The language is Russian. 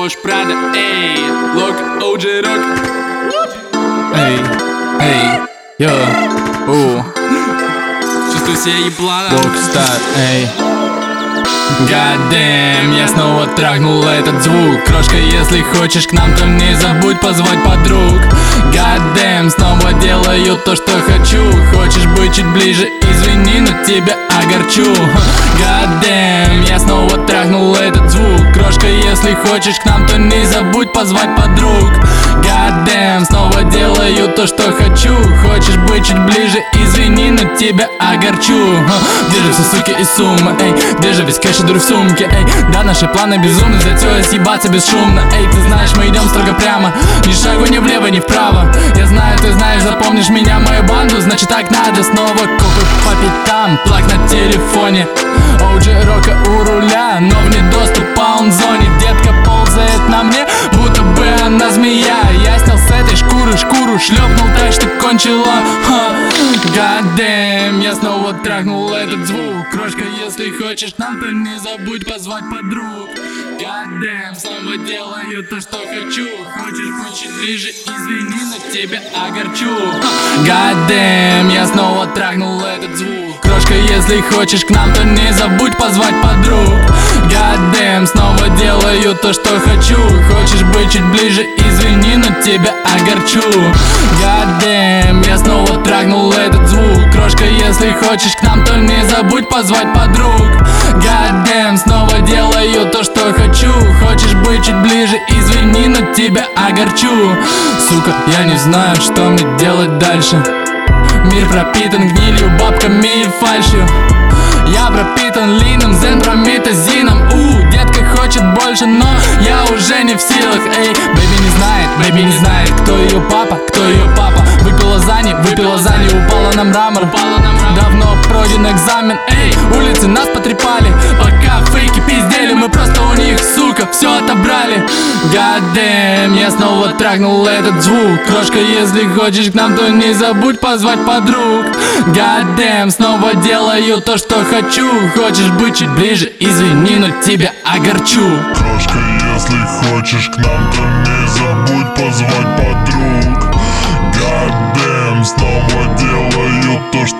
Coach Prada, ey, look, OG Rock. Эй, йо, Чувствую себя ебланом. Rockstar, эй. Goddamn, я снова трахнул этот звук. Крошка, если хочешь к нам, то не забудь позвать подруг. Goddamn, снова делаю то, что хочу. Хочешь быть чуть ближе, извини, но тебя огорчу. Goddamn, я снова трахнул этот звук. Крошка, если хочешь к нам, то не забудь позвать подруг. Goddamn, снова делаю то, что хочу. Хочешь быть чуть ближе, извини, но тебя огорчу. Где же все суки и суммы, эй? Где же весь кэш и дуры в сумке, эй? Да, наши планы безумны, затея съебаться бесшумно, эй. Ты знаешь, мы идем строго прямо, ни шагу ни влево, ни вправо. Я знаю, ты знаешь, запомнишь меня, мою банду. Значит так надо, снова копы по пятам, плак на телефоне. OG Рока у руля, но вне доступа он в зоне. Детка ползает на мне, будто бы она змея. Я снял с этой шкуры шкуру, шлепнул так, что кончила. Goddamn, я снова трахнул этот звук. Крошка, если хочешь нам, то не забудь позвать подруг. Goddamn, снова делаю то, что хочу. Хочешь быть чуть ближе, извини, но тебя огорчу. Goddamn, я снова трахнул этот звук. Крошка, если хочешь к нам, то не забудь позвать подруг. Goddamn, снова делаю то, что хочу. Хочешь быть чуть ближе, извини, но тебя огорчу. Goddamn, я снова трахнул этот звук. Крошка, если хочешь к нам, то не забудь позвать подруг. Goddamn, снова делаю то, что хочу. Хочешь быть чуть ближе, извини, но тебя огорчу. Сука, я не знаю, что мне делать дальше. Мир пропитан гнилью, бабками и фальшью. Я пропитан лином, зен прометазином. Детка хочет больше, но я уже не в силах. Эй, бэйби не знает, кто ее папа, кто ее папа. Выпила за ней, упала на мрамор. Давно пройден экзамен, эй, улицы нас потрепали. Пока фейки пиздели, мы просто у них, сука, все отобрали. Goddamn, я снова трахнул этот звук. Крошка, если хочешь к нам, то не забудь позвать подруг. Goddamn, снова делаю то, что хочу. Хочешь быть чуть ближе, извини, но тебя огорчу. Крошка, если хочешь к нам, то не забудь позвать подруг. Goddamn, снова делаю то, что